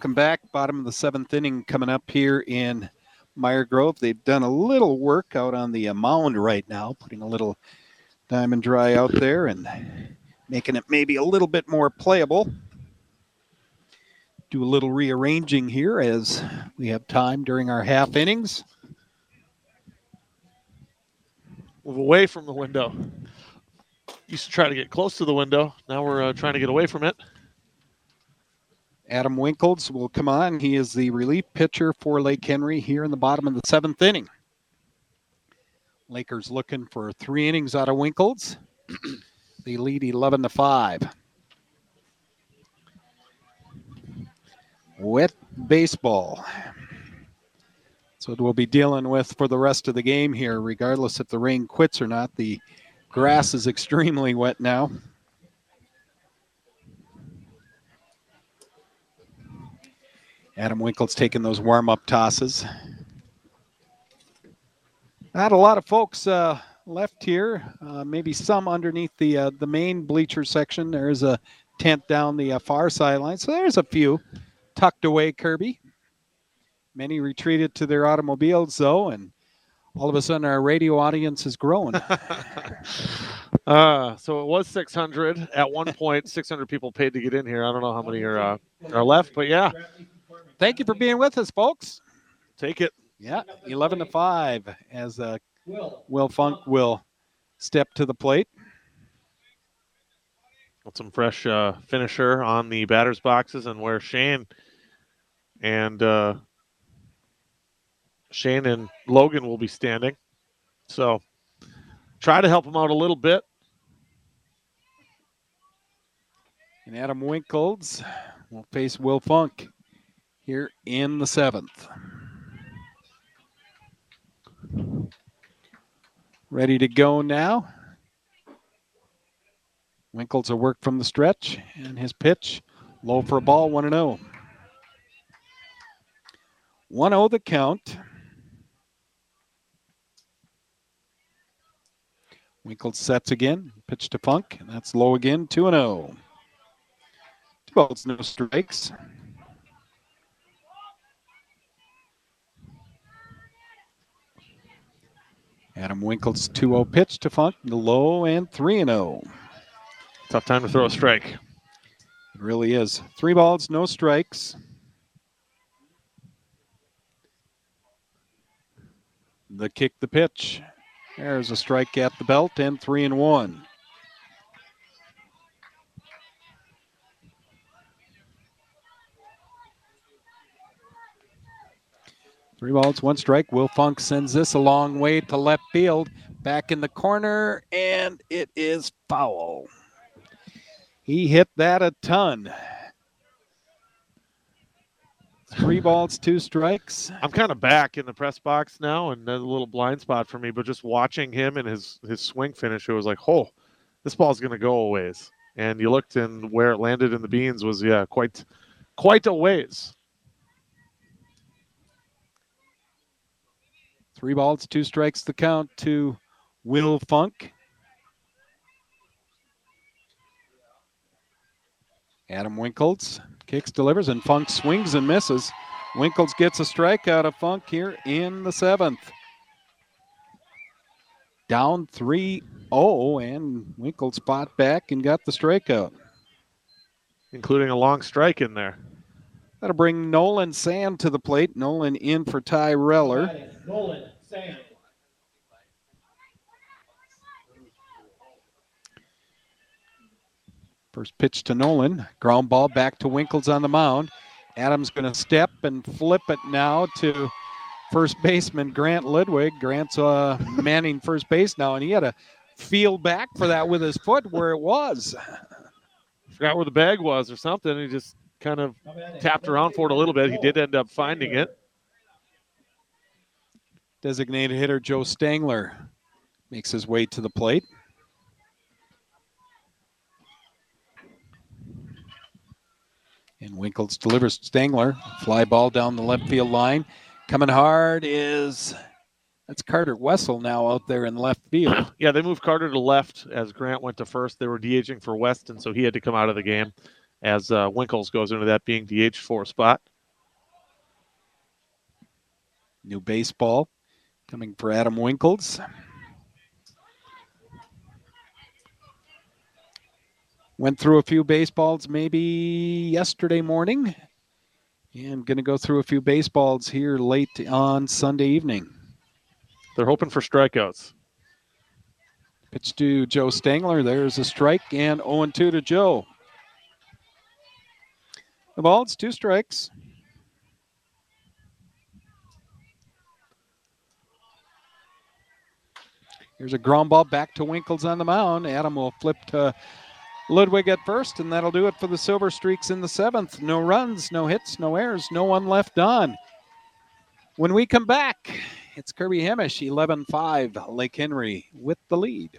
welcome back. Bottom of the 7th inning coming up here in Meyer Grove. They've done a little work out on the mound right now, putting a little Diamond Dry out there and making it maybe a little bit more playable. Do a little rearranging here as we have time during our half innings. Move away from the window. Used to try to get close to the window. Now we're trying to get away from it. Adam Winkles will come on. He is the relief pitcher for Lake Henry here in the bottom of the 7th inning. Lakers looking for 3 innings out of Winkles. They lead 11-5. Wet baseball. That's what we'll be dealing with for the rest of the game here, regardless if the rain quits or not. The grass is extremely wet now. Adam Winkles taking those warm-up tosses. Not a lot of folks left here. Maybe some underneath the main bleacher section. There's a tent down the far sideline. So there's a few tucked away, Kirby. Many retreated to their automobiles, though, and all of a sudden our radio audience has grown. So it was 600. At one point, 600 people paid to get in here. I don't know how many are left, but yeah. Thank you for being with us, folks. Take it. Yeah, 11-5 as Will Funk will step to the plate. Got some fresh finisher on the batter's boxes, and where Shane and Logan will be standing. So try to help them out a little bit. And Adam Winkles will face Will Funk here in the 7th. Ready to go now. Winkles will work from the stretch, and his pitch low for a ball, 1-0. 1-0 the count. Winkles sets again, pitch to Funk, and that's low again, 2-0. 2 balls, no strikes. Adam Winkles 2-0 pitch to Funk, low and 3-0. Tough time to throw a strike. It really is. 3 balls, no strikes. The kick, the pitch. There's a strike at the belt and 3-1. Three balls, 1 strike. Will Funk sends this a long way to left field. Back in the corner, and it is foul. He hit that a ton. 3 balls, 2 strikes. I'm kind of back in the press box now, and there's a little blind spot for me, but just watching him and his swing finish, it was like, oh, this ball's going to go a ways. And you looked, and where it landed in the beans was, yeah, quite a ways. 3 balls, 2 strikes the count to Will Funk. Adam Winkles kicks, delivers, and Funk swings and misses. Winkles gets a strike out of Funk here in the 7th. Down 3-0, and Winkles fought back and got the strikeout. Including a long strike in there. That'll bring Nolan Sand to the plate. Nolan in for Ty Reller. Nolan Sand. First pitch to Nolan. Ground ball back to Winkles on the mound. Adams going to step and flip it now to first baseman Grant Ludwig. Grant's manning first base now, and he had to feel back for that with his foot where it was. Forgot where the bag was or something. He just kind of tapped around for it a little bit. He did end up finding it. Designated hitter Joe Stangler makes his way to the plate. And Winkles delivers Stangler. Fly ball down the left field line. Coming hard that's Carter Wessel now out there in left field. Yeah, they moved Carter to left as Grant went to first. They were DHing for Weston, so he had to come out of the game as Winkles goes into that being DH for a spot. New baseball coming for Adam Winkles. Went through a few baseballs maybe yesterday morning. And going to go through a few baseballs here late on Sunday evening. They're hoping for strikeouts. Pitch to Joe Stangler. There's a strike, and 0-2 to Joe. The ball, it's 2 strikes. Here's a ground ball back to Winkles on the mound. Adam will flip to Ludwig at first, and that'll do it for the Silver Streaks in the 7th. No runs, no hits, no errors, no one left on. When we come back, it's Kirby Hemish, 11-5, Lake Henry with the lead.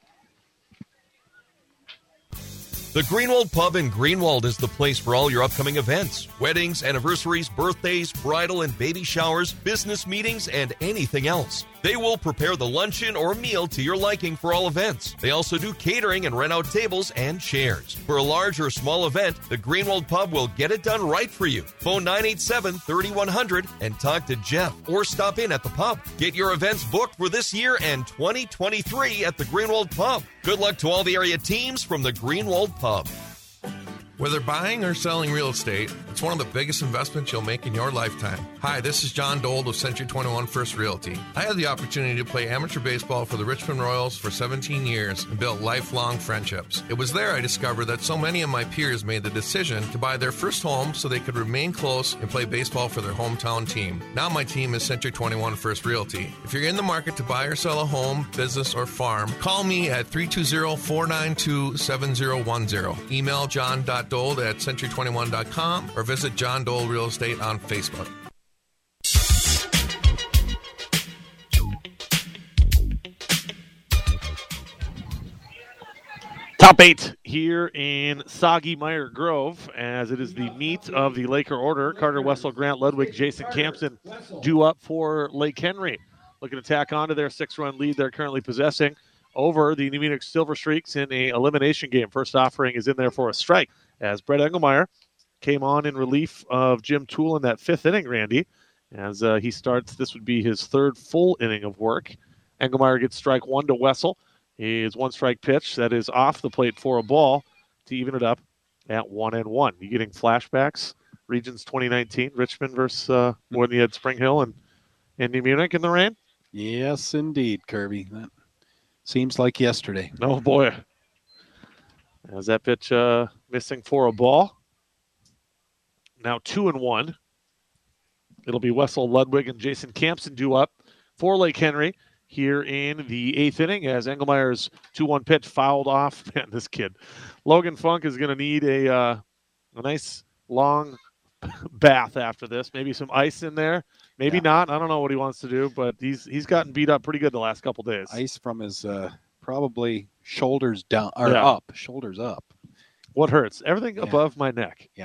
The Greenwald Pub in Greenwald is the place for all your upcoming events, weddings, anniversaries, birthdays, bridal and baby showers, business meetings, and anything else. They will prepare the luncheon or meal to your liking for all events. They also do catering and rent out tables and chairs. For a large or small event, the Greenwald Pub will get it done right for you. Phone 987-3100 and talk to Jeff or stop in at the pub. Get your events booked for this year and 2023 at the Greenwald Pub. Good luck to all the area teams from the Greenwald Pub. Whether buying or selling real estate, it's one of the biggest investments you'll make in your lifetime. Hi, this is John Dole of Century 21 First Realty. I had the opportunity to play amateur baseball for the Richmond Royals for 17 years and built lifelong friendships. It was there I discovered that so many of my peers made the decision to buy their first home so they could remain close and play baseball for their hometown team. Now my team is Century 21 First Realty. If you're in the market to buy or sell a home, business, or farm, call me at 320-492-7010. Email john.dole at century21.com or visit John Dole Real Estate on Facebook. Top 8 here in Soggy Meyer Grove, as it is the meat of the Laker order. Carter Wessel, Grant Ludwig, Jason Campson due up for Lake Henry. Looking to tack on to their 6-run lead they're currently possessing over the New Munich Silver Streaks in an elimination game. First offering is in there for a strike, as Brett Engelmeyer came on in relief of Jim Toole in that 5th inning, Randy. As he starts, this would be his 3rd full inning of work. Engelmeyer gets strike 1 to Wessel. His 1-strike pitch that is off the plate for a ball to even it up at 1-1. You getting flashbacks? Regions 2019, Richmond versus when you had Spring Hill and New Munich in the rain? Yes, indeed, Kirby. That seems like yesterday. Oh, boy. As that pitch missing for a ball. Now 2-1. It'll be Wessel, Ludwig, and Jason Campson due up for Lake Henry here in the 8th inning, as Engelmeyer's 2-1 pitch fouled off. Man, this kid. Logan Funk is going to need a nice long bath after this. Maybe some ice in there. Maybe not. I don't know what he wants to do, but he's gotten beat up pretty good the last couple days. Ice from his probably shoulders down or up, shoulders up. What hurts? Everything above my neck. Yeah.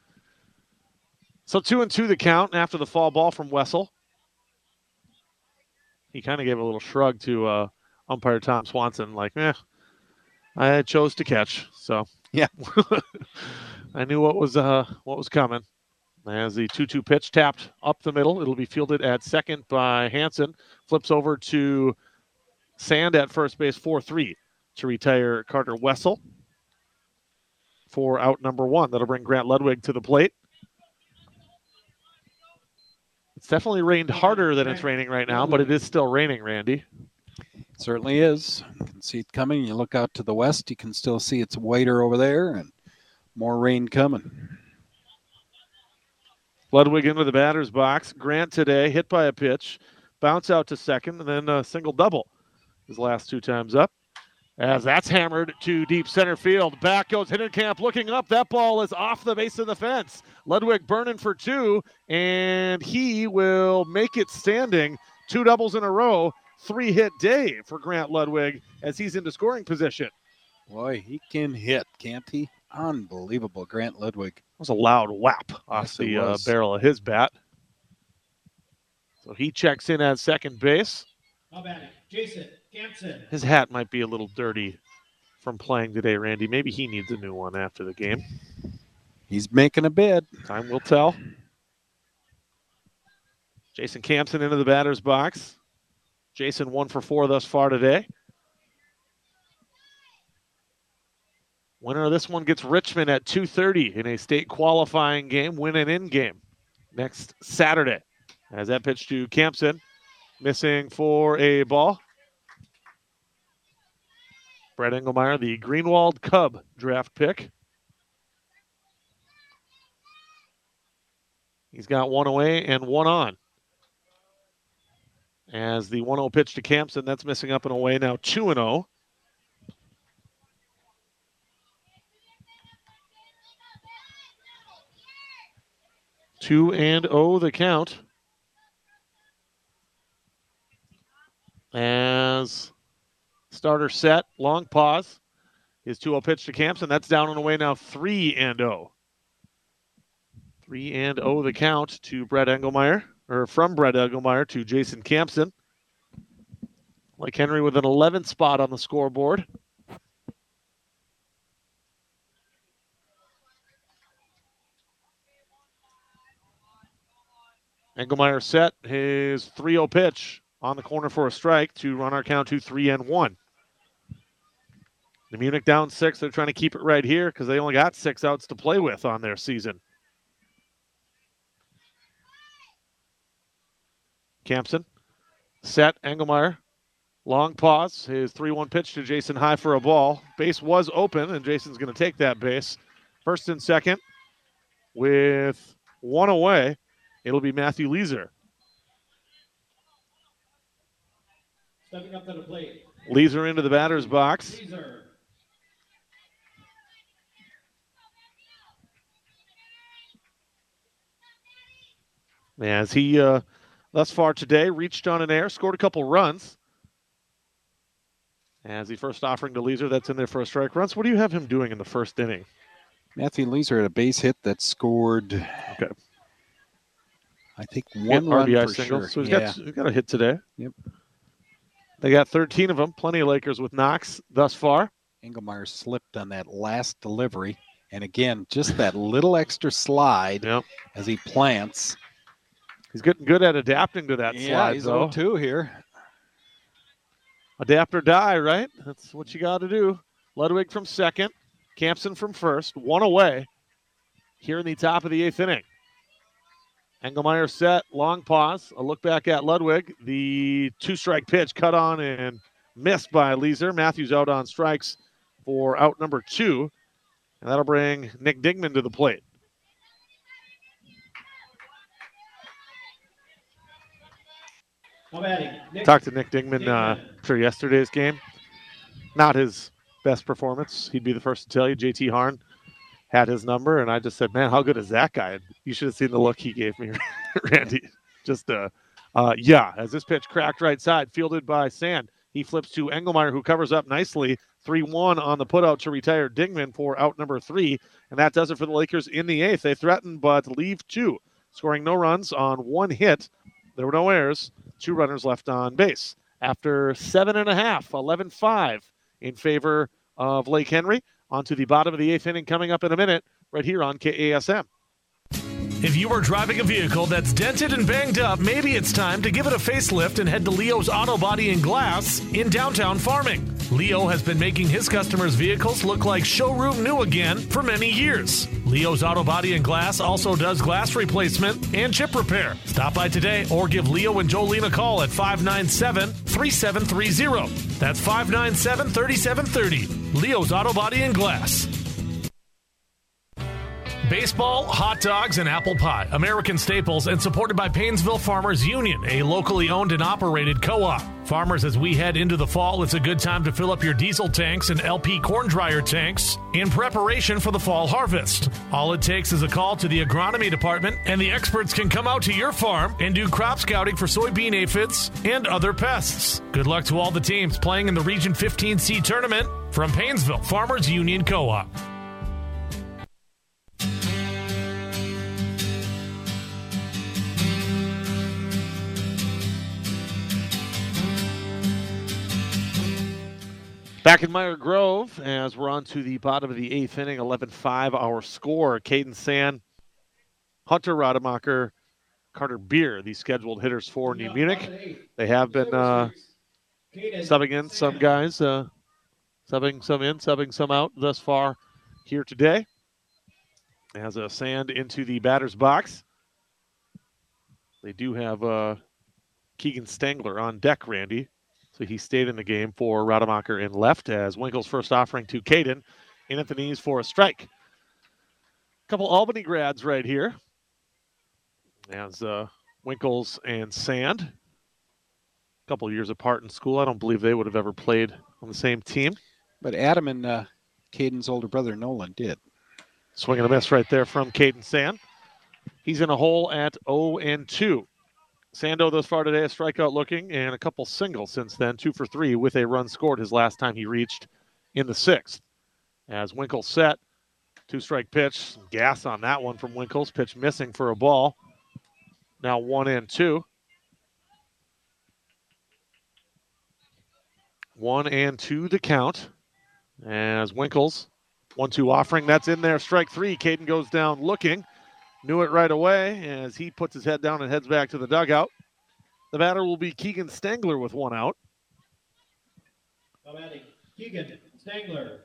So 2-2 the count after the foul ball from Wessel. He kind of gave a little shrug to umpire Tom Swanson, like, I chose to catch. So yeah, I knew what was coming. As the 2-2 pitch tapped up the middle, it'll be fielded at second by Hansen. Flips over to Sand at first base, 4-3 to retire Carter Wessel for out number 1. That'll bring Grant Ludwig to the plate. It's definitely rained harder than it's raining right now, but it is still raining, Randy. It certainly is. You can see it coming. You look out to the west, you can still see it's whiter over there and more rain coming. Ludwig into the batter's box. Grant today hit by a pitch, bounce out to second, and then a single double his last 2 times up. As that's hammered to deep center field. Back goes Hittenkamp looking up. That ball is off the base of the fence. Ludwig burning for 2, and he will make it standing. 2 doubles in a row. 3-hit day for Grant Ludwig as he's into scoring position. Boy, he can hit, can't he? Unbelievable, Grant Ludwig. That was a loud whap off the barrel of his bat. So he checks in at second base. How about it? Jason Campson. His hat might be a little dirty from playing today, Randy. Maybe he needs a new one after the game. He's making a bid. Time will tell. Jason Campson into the batter's box. Jason 1 for 4 thus far today. Winner of this one gets Richmond at 2:30 in a state qualifying game, win and in game next Saturday. As that pitch to Campson, missing for a ball. Brett Engelmeyer, the Greenwald Cub draft pick. He's got one away and one on. As the 1-0 pitch to Campson, that's missing up and away, now 2-0. Two and oh the count. As starter set, long pause. His 2-0 pitch to Campson. That's down and away now 3-0. 3-0 the count to Brett Engelmeyer, or from Brett Engelmeyer to Jason Campson. Lake Henry with an 11th spot on the scoreboard. Engelmeyer set his 3-0 pitch on the corner for a strike to run our count to 3-1. The Munich down 6. They're trying to keep it right here because they only got 6 outs to play with on their season. Campson set. Engelmeyer. Long pause. His 3-1 pitch to Jason high for a ball. Base was open, and Jason's going to take that base. First and second with one away. It'll be Matthew Leeser. Stepping up to the plate. Leeser into the batter's box. Leeser. As he, thus far today, reached on an air, scored a couple runs. As the first offering to Leeser, that's in there for a strike. Runs, what do you have him doing in the first inning? Matthew Leeser had a base hit that scored, Okay. I think, one run RBI for single. sure. So he's Yeah. got a hit today. Yep. They got 13 of them. Plenty of Lakers with knocks thus far. Engelmeyer slipped on that last delivery. And again, just that little extra slide Yep. as he plants. He's getting good at adapting to that Yeah, slide, he's though. 0-2 here. Adapt or die, right? That's what you got to do. Ludwig from second. Campson from first. One away here in the top of the 8th inning. Engelmeyer set, long pause, a look back at Ludwig. The 2-strike pitch cut on and missed by Leeser. Matthews out on strikes for out number 2, and that'll bring Nick Dingman to the plate. Now batting. Nick Talked to Nick Dingman Dingman. after yesterday's game. Not his best performance. He'd be the first to tell you. JT Harn had his number, and I just said, man, how good is that guy? And you should have seen the look he gave me, Randy. Just, as this pitch cracked right side, fielded by Sand. He flips to Engelmeyer, who covers up nicely. 3-1 on the putout to retire Dingman for out number 3, and that does it for the Lakers in the 8th. They threatened but leave 2, scoring no runs on 1 hit. There were no errors, 2 runners left on base. After 7.5, 11-5 in favor of Lake Henry. On to the bottom of the 8th inning coming up in a minute right here on KASM. If you are driving a vehicle that's dented and banged up, maybe it's time to give it a facelift and head to Leo's Auto Body and Glass in downtown Farming. Leo has been making his customers' vehicles look like showroom new again for many years. Leo's Auto Body and Glass also does glass replacement and chip repair. Stop by today or give Leo and Jolene a call at 597-3730. That's 597-3730. Leo's Auto Body and Glass. Baseball, hot dogs, and apple pie. American staples and supported by Painesville Farmers Union, a locally owned and operated co-op. Farmers, as we head into the fall, it's a good time to fill up your diesel tanks and LP corn dryer tanks in preparation for the fall harvest. All it takes is a call to the agronomy department, and the experts can come out to your farm and do crop scouting for soybean aphids and other pests. Good luck to all the teams playing in the Region 15C tournament from Painesville Farmers Union Co-op. Back in Meyer Grove, as we're on to the bottom of the 8th inning, 11-5 our score. Caden Sand, Hunter Rademacher, Carter Beer, the scheduled hitters for New Munich. They have been subbing in some guys, subbing some in, subbing some out thus far here today. As a Sand into the batter's box. They do have Keegan Stangler on deck, Randy. So he stayed in the game for Rademacher in left as Winkle's first offering to Caden in at the knees for a strike. A couple Albany grads right here as Winkles and Sand. A couple years apart in school. I don't believe they would have ever played on the same team. But Adam and Caden's older brother Nolan did. Swing and a miss right there from Caden Sand. He's in a hole at 0-2. Sando thus far today, a strikeout looking, and a couple singles since then, 2 for 3 with a run scored his last time he reached in the 6th. As Winkles set, 2-strike pitch, some gas on that one from Winkles, pitch missing for a ball. Now 1-2. 1-2 the count. As Winkles, 1-2 offering, that's in there, strike 3. Caden goes down looking. Knew it right away as he puts his head down and heads back to the dugout. The batter will be Keegan Stangler with 1 out. Keegan Stangler.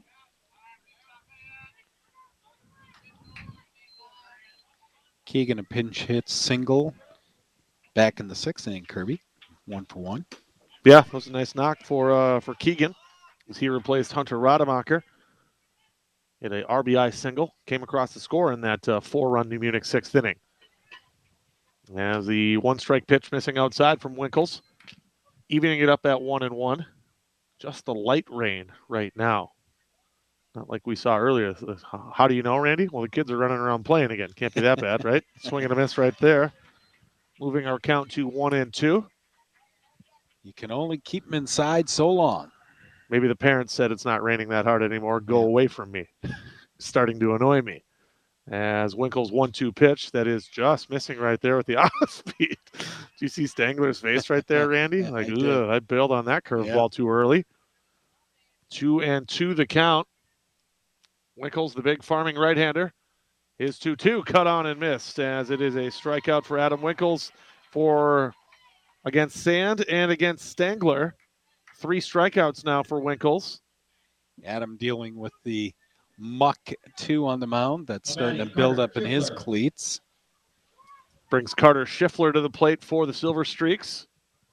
Keegan a pinch hit single back in the 6th inning, Kirby. 1 for 1. Yeah, that was a nice knock for Keegan as he replaced Hunter Rademacher. Hit a RBI single, came across the score in that 4-run New Munich 6th inning. As the 1-strike pitch missing outside from Winkles, evening it up at 1-1. Just a light rain right now. Not like we saw earlier. How do you know, Randy? Well, the kids are running around playing again. Can't be that bad, right? Swing and a miss right there. Moving our count to 1-2. You can only keep them inside so long. Maybe the parents said it's not raining that hard anymore. Go away from me. Starting to annoy me. As Winkles 1-2 pitch that is just missing right there with the off speed. Do you see Stangler's face right there, Randy? Like, I bailed on that curveball too early. 2-2 the count. Winkles, the big farming right-hander. His 2-2 cut on and missed as it is a strikeout for Adam Winkles against Sand and against Stangler. 3 strikeouts now for Winkles. Adam dealing with the muck 2 on the mound. That's starting to build up in his cleats. Brings Carter Schiffler to the plate for the Silver Streaks.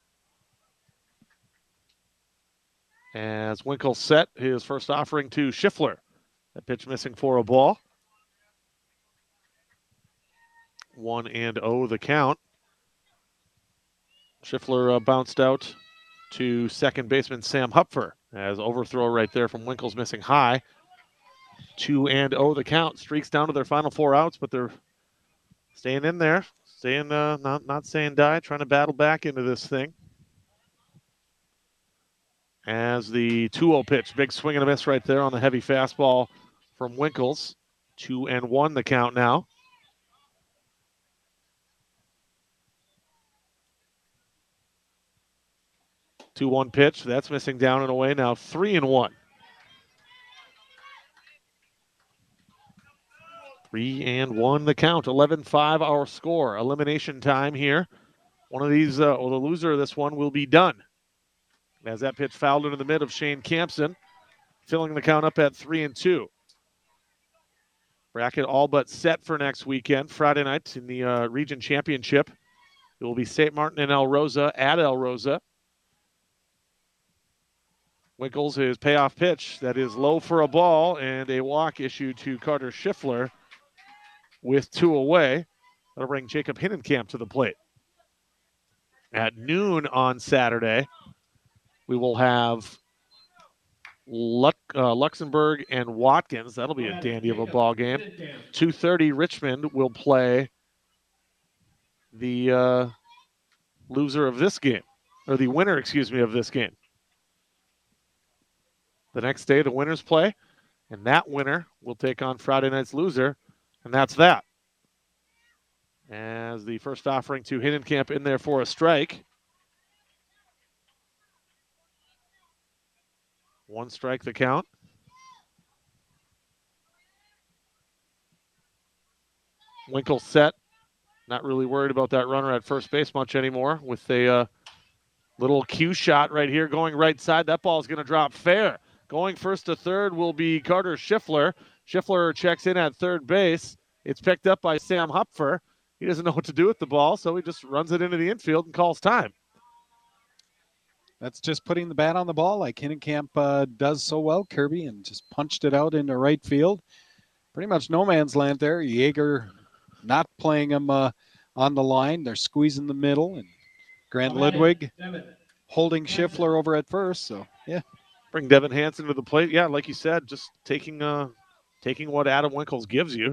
As Winkles set his first offering to Schiffler. That pitch missing for a ball. 1-0 the count. Schiffler bounced out to second baseman Sam Hupfer as overthrow right there from Winkles missing high. 2-0 the count. Streaks down to their final 4 outs, but they're staying in there, staying not saying die, trying to battle back into this thing. As the 2-0 pitch, big swing and a miss right there on the heavy fastball from Winkles. 2-1 the count now. Two-one pitch. That's missing down and away. Now 3-1. 3-1 the count. 11-5 our score. Elimination time here. One of these, the loser of this one will be done. As that pitch fouled into the mid of Shane Campson, filling the count up at 3-2. Bracket all but set for next weekend. Friday night in the region championship. It will be St. Martin and El Rosa at El Rosa. Winkles, his payoff pitch that is low for a ball and a walk issued to Carter Schiffler with 2 away. That'll bring Jacob Hinnenkamp to the plate. At noon on Saturday, we will have Luxembourg and Watkins. That'll be a dandy of a ball game. 2:30 Richmond will play the loser of this game, or the winner, of this game. The next day, the winners play, and that winner will take on Friday night's loser, and that's that. As the first offering to Hinnenkamp in there for a strike. 1 strike the count. Winkle set Not really worried about that runner at first base much anymore with a little cue shot right here going right side. That ball is going to drop fair. Going first to third will be Carter Schiffler. Schiffler checks in at third base. It's picked up by Sam Hupfer. He doesn't know what to do with the ball, so he just runs it into the infield and calls time. That's just putting the bat on the ball like Hinnenkamp does so well, Kirby, and just punched it out into right field. Pretty much no man's land there. Yeager not playing him on the line. They're squeezing the middle, and Grant Ludwig holding Schiffler over at first. So, yeah. Bring Devin Hansen to the plate. Yeah, like you said, just taking what Adam Winkles gives you.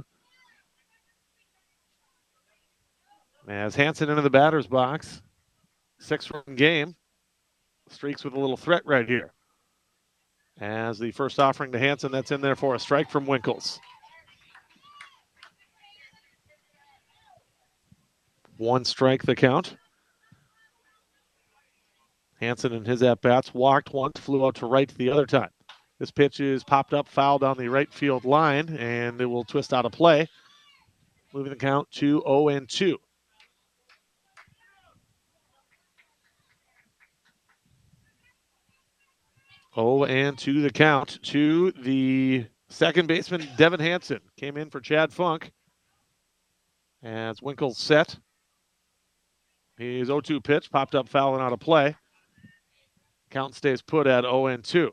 As Hansen into the batter's box. 6-run game. Streaks with a little threat right here. As the first offering to Hansen, that's in there for a strike from Winkles. 1 strike the count. Hansen in his at-bats walked once, flew out to right the other time. This pitch is popped up, fouled on the right field line, and it will twist out of play. Moving the count to 0-2. And to the count to the second baseman, Devin Hansen. Came in for Chad Funk. As Winkles set. His 0-2 pitch popped up, foul and out of play. Count stays put at 0-2.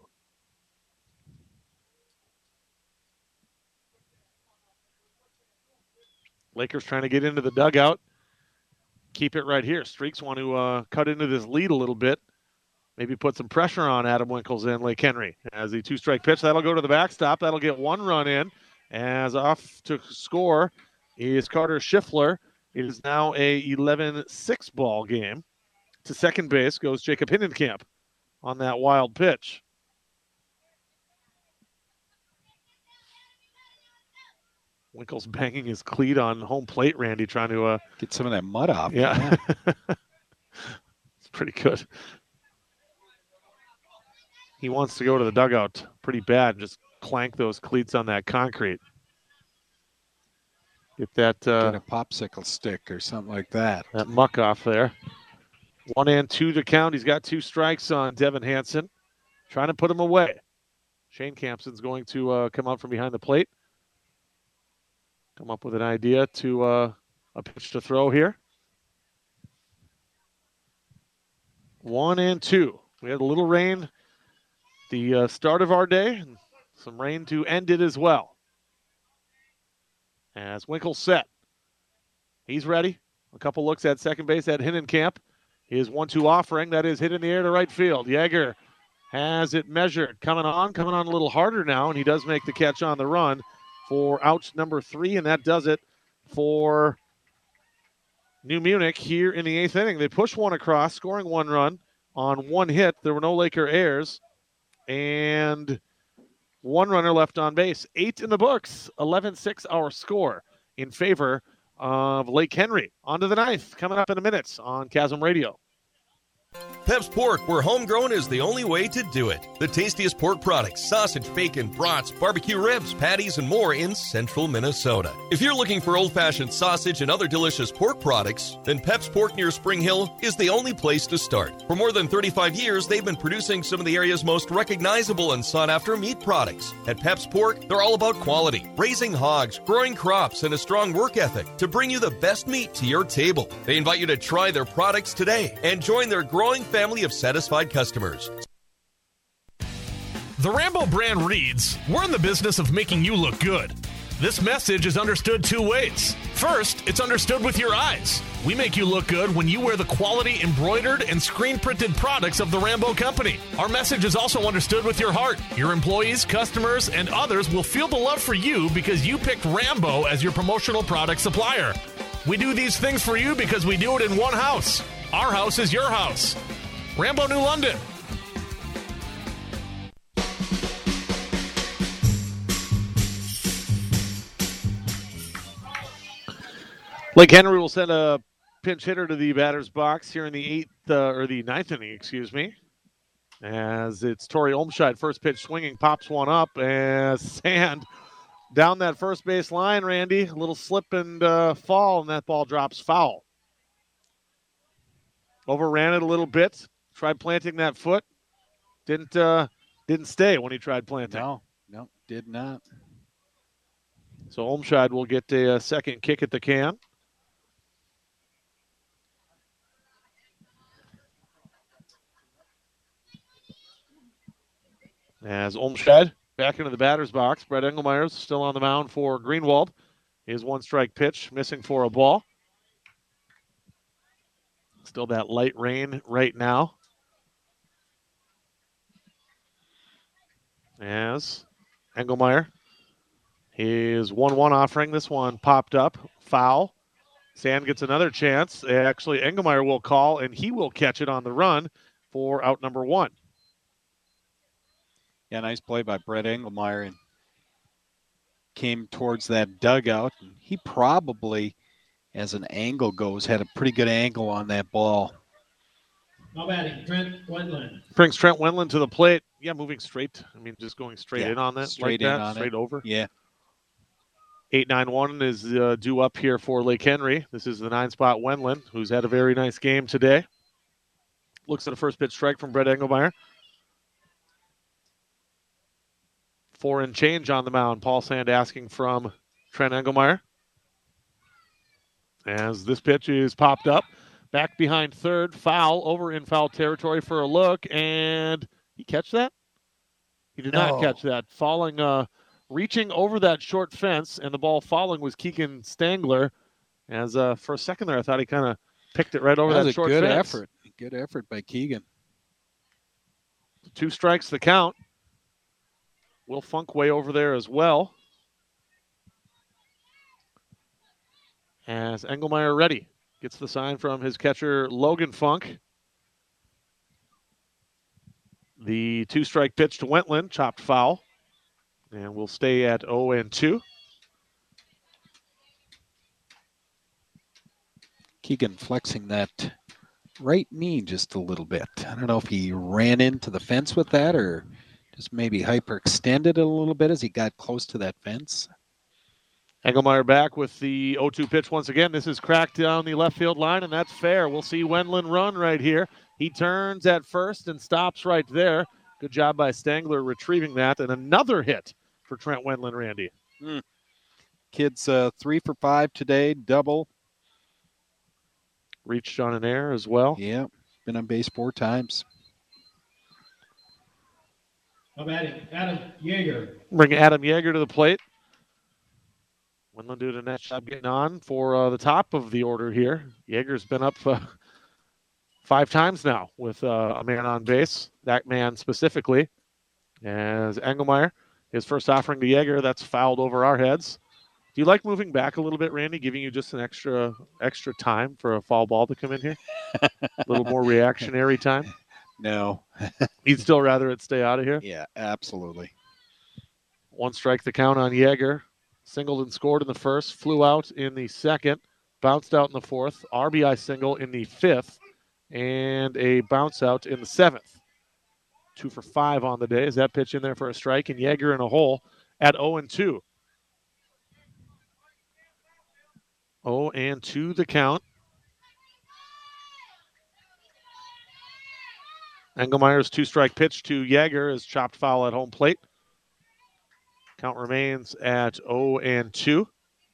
Lakers trying to get into the dugout. Keep it right here. Streaks want to cut into this lead a little bit. Maybe put some pressure on Adam Winkles and Lake Henry. As the 2-strike pitch, that'll go to the backstop. That'll get 1 run in. As off to score is Carter Schiffler. It is now a 11-6 ball game. To second base goes Jacob Hinnenkamp on that wild pitch. Winkles banging his cleat on home plate, Randy, trying to get some of that mud off. Yeah. It's pretty good. He wants to go to the dugout pretty bad and just clank those cleats on that concrete. Get that get a popsicle stick or something like that. That muck off there. 1-2 to count. He's got 2 strikes on Devin Hansen. Trying to put him away. Shane Campson's going to come out from behind the plate. Come up with an idea to a pitch to throw here. 1-2. We had a little rain the start of our day, and some rain to end it as well. As Winkles set. He's ready. A couple looks at second base at Hinnenkamp. His 1-2 offering, that is hit in the air to right field. Yeager has it measured. Coming on a little harder now, and he does make the catch on the run for out number 3, and that does it for New Munich here in the 8th inning. They push 1 across, scoring 1 run on 1 hit. There were no Laker errors, and 1 runner left on base. 8 in the books. 11-6 our score in favor of Lake Henry. On to the 9th, coming up in a minute on Chasm Radio. Pep's Pork, where homegrown is the only way to do it. The tastiest pork products, sausage, bacon, brats, barbecue ribs, patties, and more in central Minnesota. If you're looking for old-fashioned sausage and other delicious pork products, then Pep's Pork near Spring Hill is the only place to start. For more than 35 years, they've been producing some of the area's most recognizable and sought-after meat products. At Pep's Pork, they're all about quality, raising hogs, growing crops, and a strong work ethic to bring you the best meat to your table. They invite you to try their products today and join their growing family of satisfied customers. The Rambo brand reads, "We're in the business of making you look good." This message is understood 2 ways. First, it's understood with your eyes. We make you look good when you wear the quality embroidered and screen-printed products of the Rambo Company. Our message is also understood with your heart. Your employees, customers, and others will feel the love for you because you picked Rambo as your promotional product supplier. We do these things for you because we do it in one house. Our house is your house. Rambo New London. Lake Henry will send a pinch hitter to the batter's box here in the 9th inning, excuse me. As it's Torrey Olmscheid, first pitch swinging, pops one up as Sand down that first base line, Randy. A little slip and fall, and that ball drops foul. Overran it a little bit. Tried planting that foot. Didn't stay when he tried planting. No, did not. So Olmscheid will get a second kick at the can. As Olmscheid back into the batter's box. Brett Engelmeyer's still on the mound for Greenwald. His one-strike pitch, missing for a ball. Still that light rain right now. As Engelmeyer, his 1-1 offering. This one popped up. Foul. Sand gets another chance. Actually, Engelmeyer will call, and he will catch it on the run for out number 1. Yeah, nice play by Brett Engelmeyer, and came towards that dugout. And he probably, as an angle goes, had a pretty good angle on that ball. Now batting, Trent Wendland. Brings Trent Wendland to the plate. Yeah, moving straight. I mean, just going straight in on that. Straight like in that, on straight it. over. Yeah. 8-9-1 is due up here for Lake Henry. This is the 9-spot Wendland, who's had a very nice game today. Looks at a first pitch strike from Brett Engelmeyer. 4 and change on the mound. Paul Sand asking from Trent Engelmeyer. As this pitch is popped up. Back behind third. Foul over in foul territory for a look. And he catch that? He did not catch that. Falling, reaching over that short fence, and the ball falling was Keegan Stangler. As for a second there, I thought he kind of picked it right over that short fence. Good effort. Good effort by Keegan. 2 strikes the count. Will Funk way over there as well. As Engelmeyer ready. Gets the sign from his catcher, Logan Funk. The 2-strike pitch to Wendland, chopped foul. And we'll stay at 0-2. Keegan flexing that right knee just a little bit. I don't know if he ran into the fence with that or just maybe hyperextended it a little bit as he got close to that fence. Engelmeyer back with the 0-2 pitch once again. This is cracked down the left field line, and that's fair. We'll see Wendland run right here. He turns at first and stops right there. Good job by Stangler retrieving that. And another hit for Trent Wendland, Randy. Kid's 3 for 5 today, double. Reached on an air as well. Yeah, been on base 4 times. Now batting, Adam Yeager. Bring Adam Yeager to the plate. Wendland doing a nice job getting on for the top of the order here. Yeager's been up 5 times now with a man on base. That man specifically. As Engelmeyer, his first offering to Yeager, that's fouled over our heads. Do you like moving back a little bit, Randy, giving you just an extra time for a foul ball to come in here? A little more reactionary time? No. You'd still rather it stay out of here? Yeah, absolutely. 1 strike the count on Yeager. Singled and scored in the first, flew out in the second, bounced out in the fourth, RBI single in the fifth, and a bounce out in the 7th. 2 for 5 on the day. Is that pitch in there for a strike? And Yeager in a hole at 0-2. 0-2 the count. Engelmeyer's 2-strike pitch to Yeager is chopped foul at home plate. Count remains at 0-2.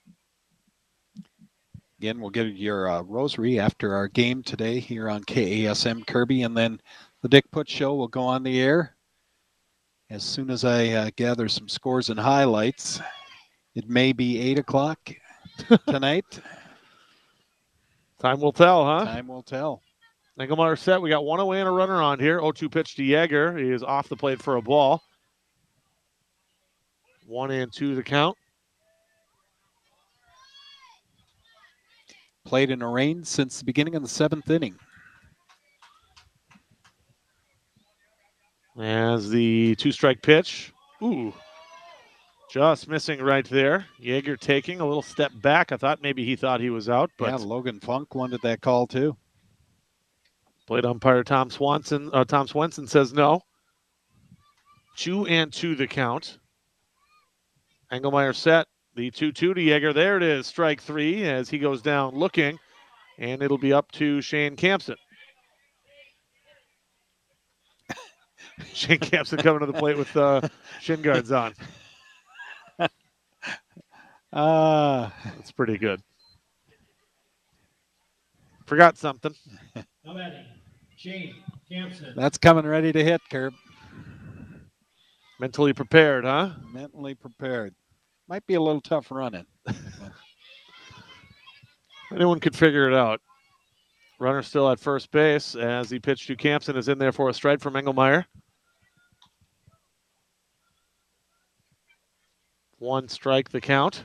Again, we'll get your rosary after our game today here on KASM Kirby, and then the Dick Put Show will go on the air as soon as I gather some scores and highlights. It may be 8 o'clock tonight. Time will tell, huh? Time will tell. Engelmeyer set. We got 1 away and a runner on here. 0-2 pitch to Yeager. He is off the plate for a ball. 1-2 the count. Played in the rain since the beginning of the 7th inning. As the 2-strike pitch. Ooh. Just missing right there. Yeager taking a little step back. I thought maybe he thought he was out, but yeah, Logan Funk wanted that call too. Plate umpire Tom Swenson says no. 2-2 the count. Engelmeyer set. The 2-2 to Yeager. There it is, strike 3 as he goes down looking, and it'll be up to Shane Campson. Shane Campson coming to the plate with shin guards on. That's pretty good. Forgot something. Now batting, Shane Campson. That's coming ready to hit, Curb. Mentally prepared, huh? Mentally prepared. Might be a little tough running. Anyone could figure it out. Runner still at first base as the pitch to Campson is in there for a strike from Engelmeyer. 1 strike the count.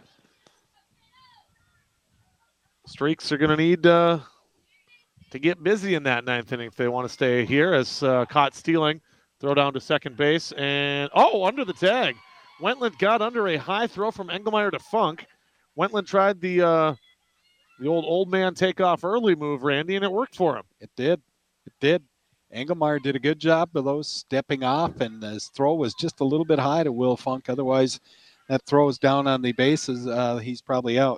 Streaks are going to need to get busy in that 9th inning if they want to stay here, as caught stealing. Throw down to second base, and under the tag. Wentland got under a high throw from Engelmeyer to Funk. Wentland tried the old man take off early move, Randy, and it worked for him. It did. Engelmeyer did a good job of those stepping off, and his throw was just a little bit high to Will Funk. Otherwise, that throw is down on the bases. He's probably out.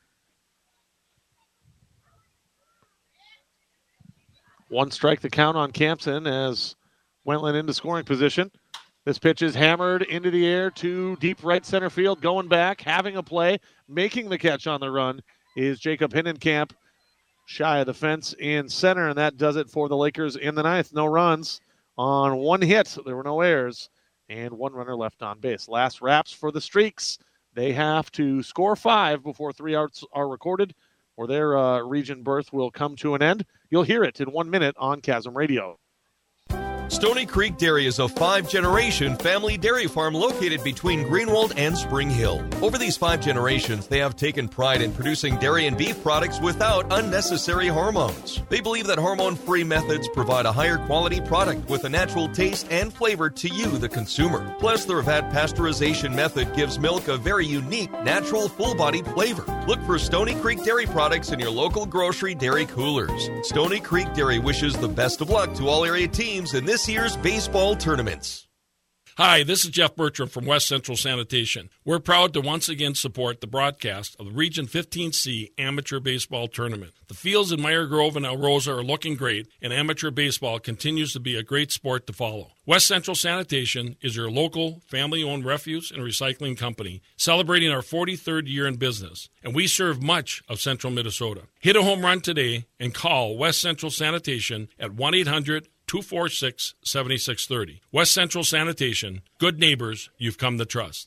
One strike the count on Campson as Wentland into scoring position. This pitch is hammered into the air to deep right center field. Going back, having a play, making the catch on the run is Jacob Hinnenkamp. Shy of the fence in center, and that does it for the Lakers in the 9th. No runs on 1 hit. There were no errors, and 1 runner left on base. Last wraps for the Streaks. They have to score 5 before 3 outs are recorded, or their region berth will come to an end. You'll hear it in 1 minute on Chasm Radio. Stony Creek Dairy is a 5-generation family dairy farm located between Greenwald and Spring Hill. Over these 5 generations, they have taken pride in producing dairy and beef products without unnecessary hormones. They believe that hormone-free methods provide a higher quality product with a natural taste and flavor to you, the consumer. Plus, their VAT pasteurization method gives milk a very unique, natural, full-bodied flavor. Look for Stony Creek Dairy products in your local grocery dairy coolers. Stony Creek Dairy wishes the best of luck to all area teams in this year's baseball tournaments. Hi, this is Jeff Bertram from West Central Sanitation. We're proud to once again support the broadcast of the Region 15C Amateur Baseball Tournament. The fields in Meyer Grove and El Rosa are looking great, and amateur baseball continues to be a great sport to follow. West Central Sanitation is your local, family-owned refuse and recycling company, celebrating our 43rd year in business, and we serve much of central Minnesota. Hit a home run today and call West Central Sanitation at 1-800-246-7630. West Central Sanitation, good neighbors you've come to trust.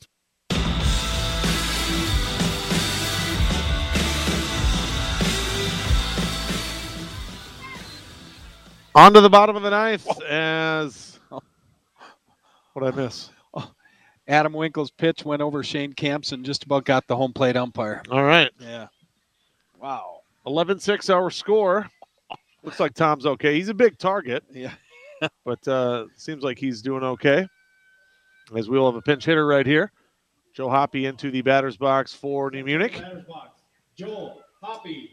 On to the bottom of the 9th as... What did I miss? Adam Winkle's pitch went over Shane Campson, just about got the home plate umpire. All right. Yeah. Wow. 11-6 our score. Looks like Tom's okay. He's a big target. Yeah. But seems like he's doing okay. As we'll have a pinch hitter right here. Joe Hoppy into the batter's box for New Munich. Batter's box, Joel Hoppy.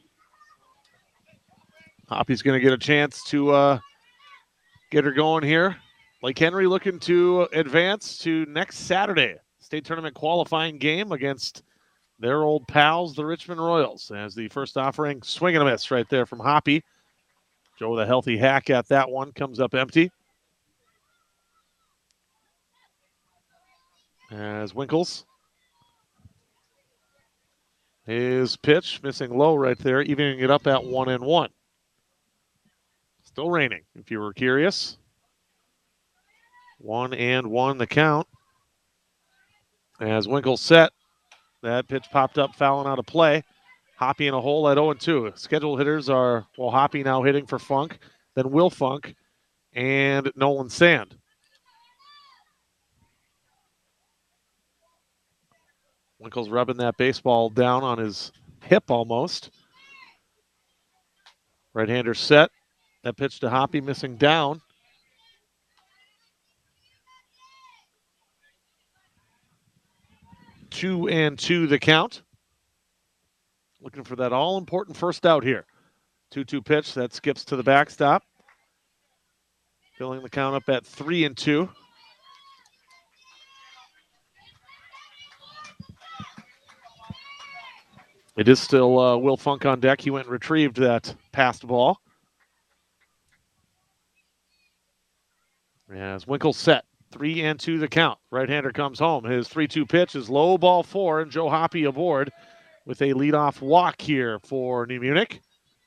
Hoppy's going to get a chance to get her going here. Lake Henry looking to advance to next Saturday. State tournament qualifying game against their old pals, the Richmond Royals. As the first offering, swing and a miss right there from Hoppy. Joe with a healthy hack at that one, comes up empty. As Winkles. His pitch missing low right there, evening it up at 1-1. Still raining, if you were curious. 1-1 the count. As Winkles set, that pitch popped up, fouling out of play. Hoppy in a hole at 0-2. Scheduled hitters are, Hoppy now hitting for Funk, then Will Funk, and Nolan Sand. Winkles rubbing that baseball down on his hip almost. Right-hander set. That pitch to Hoppy missing down. Two and two the count. Looking for that all-important first out here. 2-2 pitch that skips to the backstop. Filling the count up at 3-2. It is still Will Funk on deck. He went and retrieved that passed ball. As Winkle set, 3-2 the count. Right-hander comes home. His 3-2 pitch is low ball 4, and Joe Hoppe aboard with a leadoff walk here for New Munich.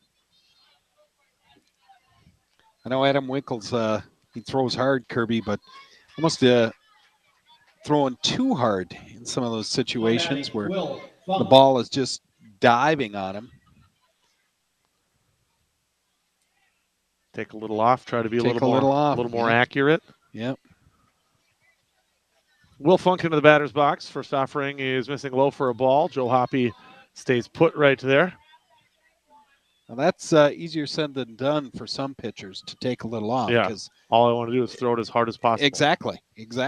I know Adam Winkle's, he throws hard, Kirby, but almost throwing too hard in some of those situations where the ball is just diving on him. Take a little off, try to be a little more accurate. Yep. Will Funk into the batter's box. First offering is missing low for a ball. Joe Hoppe stays put right there. Now that's easier said than done for some pitchers to take a little off. Yeah, all I want to do is throw it as hard as possible. Exactly.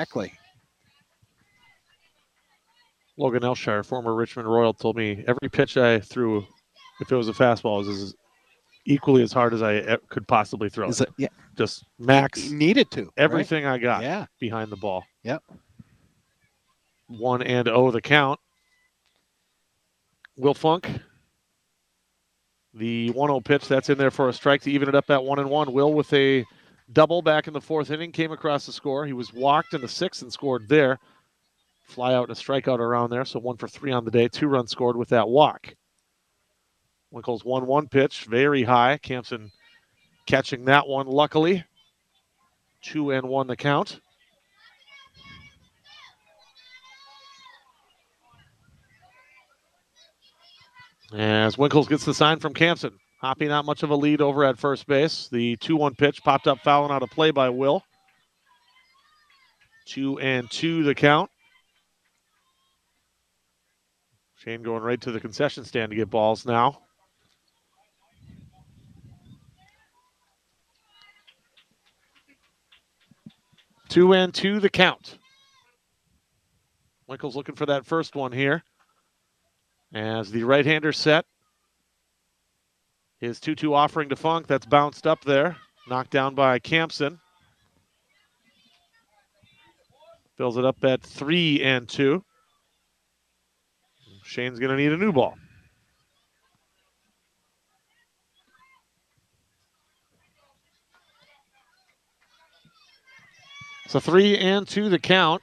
Logan Elshire, former Richmond Royal, told me every pitch I threw, if it was a fastball, was equally as hard as I could possibly throw. Yeah. Just max. You needed to. Everything I got behind the ball. Yep. 1-0 the count. Will Funk, the 1-0 pitch, that's in there for a strike to even it up at 1-1. Will with a double back in the 4th inning, came across the score. He was walked in the 6th and scored there. Fly out and a strikeout around there, so 1 for 3 on the day. 2 runs scored with that walk. Winkle's 1-1 pitch, very high. Campson catching that one, luckily. 2-1 the count. As Winkles gets the sign from Campson. Hoppe not much of a lead over at first base. The 2-1 pitch popped up fouling out of play by Will. 2-2 the count. Shane going right to the concession stand to get balls now. Two and two the count. Winkle's looking for that first one here. As the right-hander set. His 2-2 offering to Funk. That's bounced up there. Knocked down by Campson. Fills it up at 3-2. Shane's going to need a new ball. So 3-2 the count.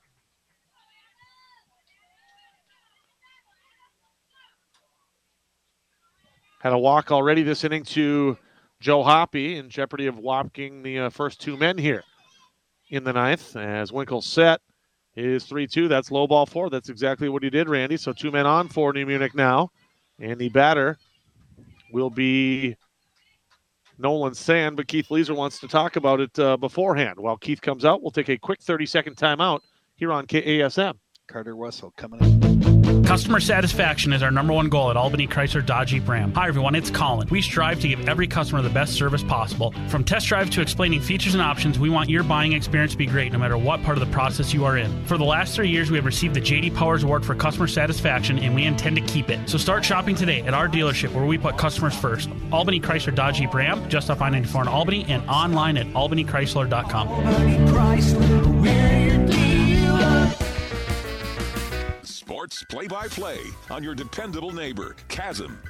Had a walk already this inning to Joe Hoppe, in jeopardy of walking the first 2 men here in the 9th. As Winkle set his 3-2, that's low ball 4. That's exactly what he did, Randy. So 2 men on for New Munich now. And the batter will be Nolan Sand, but Keith Leeser wants to talk about it beforehand. While Keith comes out, we'll take a quick 30-second timeout here on KASM. Carter Wessel coming up. Customer satisfaction is our #1 goal at Albany Chrysler Dodge Jeep Ram. Hi everyone, it's Colin. We strive to give every customer the best service possible. From test drive to explaining features and options, we want your buying experience to be great no matter what part of the process you are in. For the last 3 years, we have received the J.D. Powers Award for customer satisfaction, and we intend to keep it. So start shopping today at our dealership where we put customers first. Albany Chrysler Dodge Jeep Ram, just off I-94 in Albany, and online at albanychrysler.com. Albany Chrysler, we're your dealer. Sports play-by-play on your dependable neighbor, Chasm.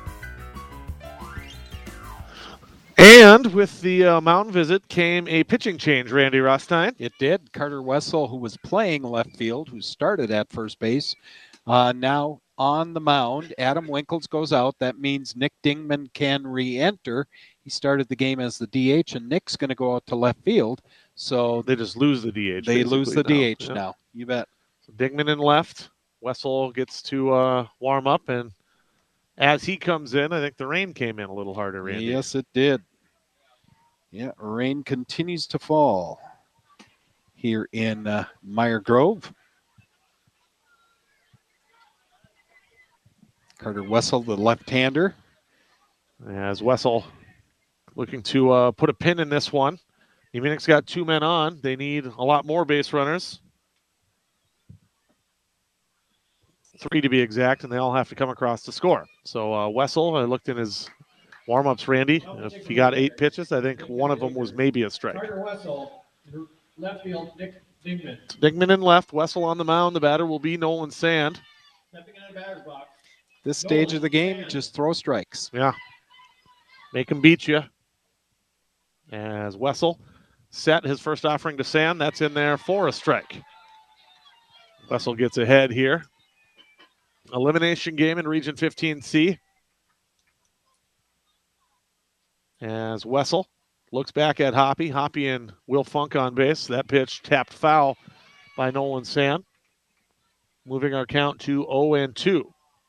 And with the mound visit came a pitching change, Randy Rostein. It did. Carter Wessel, who was playing left field, who started at first base, now on the mound. Adam Winkles goes out. That means Nick Dingman can re-enter. He started the game as the DH, and Nick's going to go out to left field. So they just lose the DH. They lose the DH now. You bet. So Dingman in left. Wessel gets to warm up, and as he comes in, I think the rain came in a little harder, Randy. Yes, it did. Yeah, rain continues to fall here in Meyer Grove. Carter Wessel, the left-hander. As Wessel looking to put a pin in this one. New Munich's got 2 men on. They need a lot more base runners. 3 to be exact, and they all have to come across to score. So Wessel, I looked in his warm-ups, Randy. If he got 8 pitches, I think one of them was maybe a strike. Carter Wessel, left field, Nick Dingman. Dingman in left, Wessel on the mound. The batter will be Nolan Sand. Stepping in the batter's box. This stage of the game, just throw strikes. Yeah. Make him beat you. As Wessel set his first offering to Sand. That's in there for a strike. Wessel gets ahead here. Elimination game in Region 15C. As Wessel looks back at Hoppy. Hoppy and Will Funk on base. That pitch tapped foul by Nolan Sand. Moving our count to 0-2.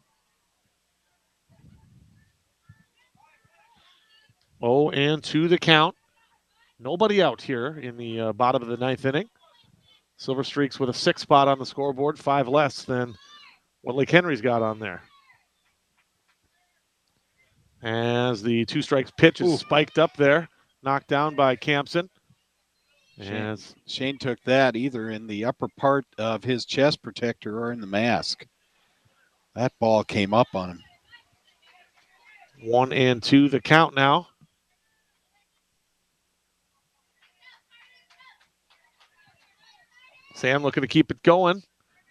0-2 the count. Nobody out here in the bottom of the ninth inning. Silver Streaks with a 6 spot on the scoreboard, 5 less than what Lake Henry's got on there. As the 2 strikes pitch is spiked up there, knocked down by Campson. Shane took that either in the upper part of his chest protector or in the mask. That ball came up on him. 1-2 the count now. Sand looking to keep it going.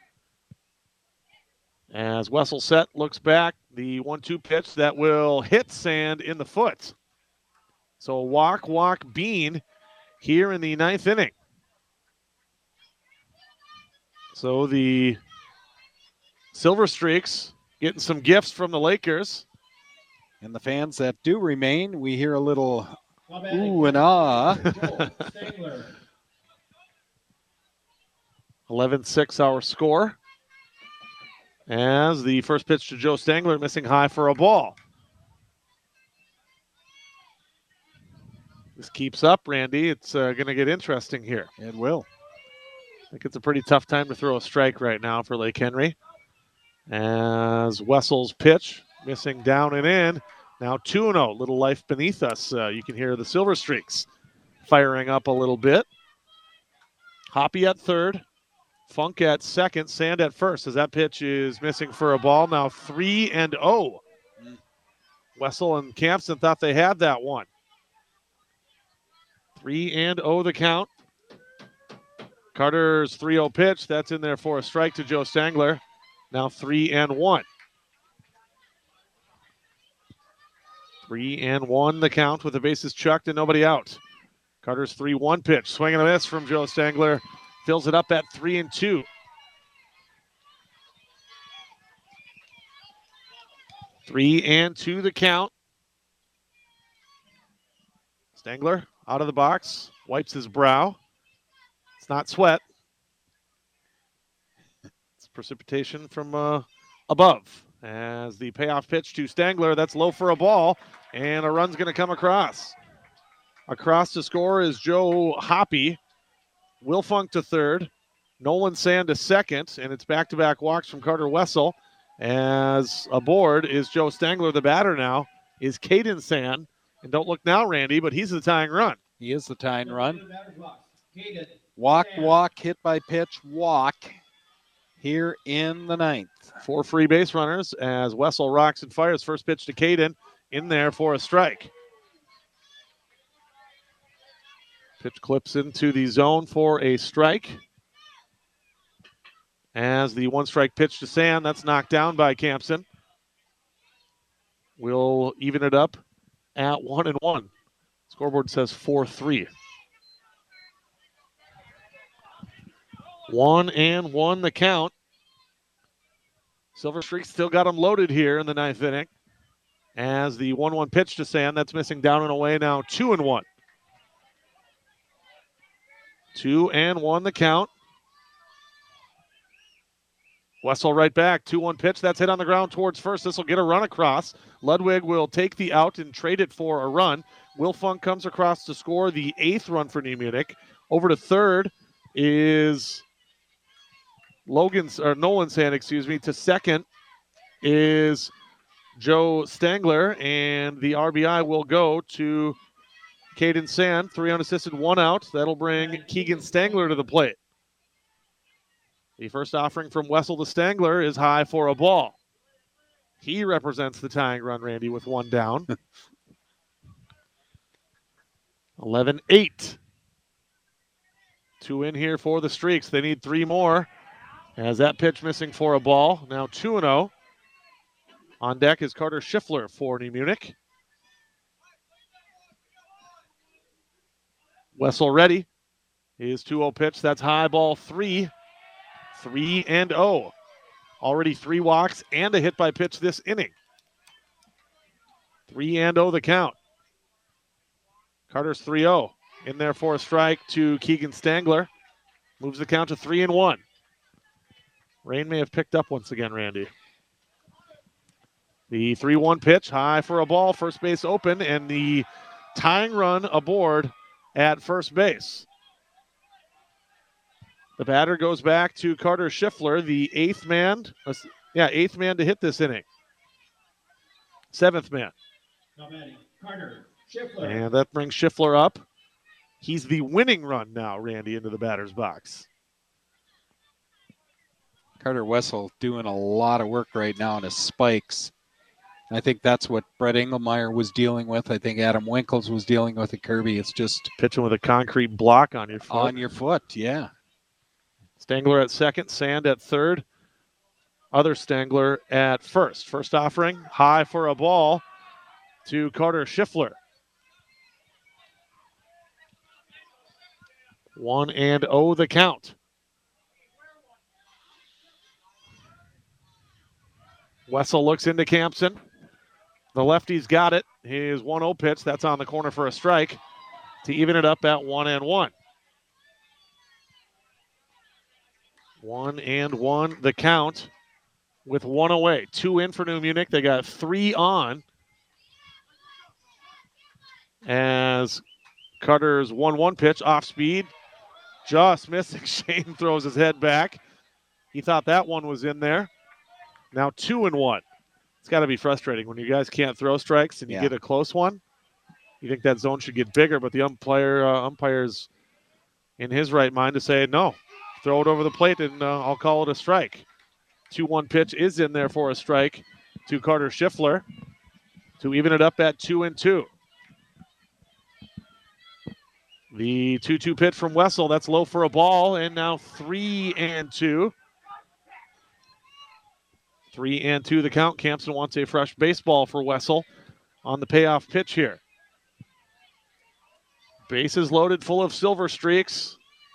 As Wessel set, looks back. The 1-2 pitch that will hit Sand in the foot. So walk, Bean here in the ninth inning. So the Silver Streaks getting some gifts from the Lakers. And the fans that do remain, we hear a little ooh and ah. 11-6 our score. As the first pitch to Joe Stangler, missing high for a ball. This keeps up, Randy. It's going to get interesting here. It will. I think it's a pretty tough time to throw a strike right now for Lake Henry. As Wessel's pitch, missing down and in. Now 2-0, little life beneath us. You can hear the Silver Streaks firing up a little bit. Hoppy at third. Funk at second, Sand at first, as that pitch is missing for a ball. Now 3-0. Wessel and Campson thought they had that one. 3-0 the count. Carter's 3-0 pitch, that's in there for a strike to Joe Stangler. Now 3-1. 3-1 the count with the bases chucked and nobody out. Carter's 3-1 pitch, swing and a miss from Joe Stangler. Fills it up at 3-2. 3-2 the count. Stangler out of the box, wipes his brow. It's not sweat. It's precipitation from above. As the payoff pitch to Stangler, that's low for a ball, and a run's going to come across. Across to score is Joe Hoppy. Will Funk to third, Nolan Sand to second, and it's back-to-back walks from Carter Wessel. As aboard is Joe Stangler, the batter now, is Caden Sand. And don't look now, Randy, but he's the tying run. He is the tying run. Walk, hit by pitch, walk here in the ninth. 4 free base runners as Wessel rocks and fires. First pitch to Caden, in there for a strike. Pitch clips into the zone for a strike. As the 1-strike pitch to Sand, that's knocked down by Campson. We'll even it up at 1-1. Scoreboard says 4-3. 1-1 the count. Silver Streak still got them loaded here in the ninth inning. As the 1-1 pitch to Sand, that's missing down and away now 2-1. 2-1 the count. Wessel right back. 2-1 pitch. That's hit on the ground towards first. This will get a run across. Ludwig will take the out and trade it for a run. Will Funk comes across to score the 8th run for New Munich. Over to third is Nolan Sand, To second is Joe Stangler. And the RBI will go to Caden Sand, 3 unassisted, 1 out. That'll bring Keegan Stangler to the plate. The first offering from Wessel to Stangler is high for a ball. He represents the tying run, Randy, with 1 down. 11-8. 2 in here for the Streaks. They need 3 more. As that pitch missing for a ball. Now 2-0. On deck is Carter Schiffler for New Munich. Wessel ready. His 2-0 pitch. That's high ball 3. 3-0. Already 3 walks and a hit by pitch this inning. 3-0 the count. Carter's 3-0. In there for a strike to Keegan Stangler. Moves the count to 3-1. Rain may have picked up once again, Randy. The 3-1 pitch, high for a ball, first base open, and the tying run aboard at first base. The batter goes back to Carter Schiffler, the eighth man to hit this inning. 7th man. Carter Schiffler. And that brings Schiffler up. He's the winning run now, Randy, into the batter's box. Carter Wessel doing a lot of work right now on his spikes. I think that's what Brett Engelmeyer was dealing with. I think Adam Winkles was dealing with it, Kirby. It's just pitching with a concrete block on your foot. On your foot, yeah. Stangler at second, Sand at third. Other Stangler at first. First offering, high for a ball to Carter Schiffler. 1-0 the count. Wessel looks into Campson. The lefty's got it. His 1-0 pitch, that's on the corner for a strike to even it up at 1-1. 1-1 the count with 1 away. 2 in for New Munich. They got 3 on. As Carter's 1-1 pitch off speed. Just missing. Shane throws his head back. He thought that one was in there. Now 2-1. It's got to be frustrating when you guys can't throw strikes and you get a close one. You think that zone should get bigger, but the umpire's in his right mind to say, no, throw it over the plate and I'll call it a strike. 2-1 pitch is in there for a strike to Carter Schiffler to even it up at 2-2. The 2-2 pitch from Wessel, that's low for a ball, and now 3-2. 3-2 the count. Campson wants a fresh baseball for Wessel on the payoff pitch here. Bases loaded, full of silver streaks.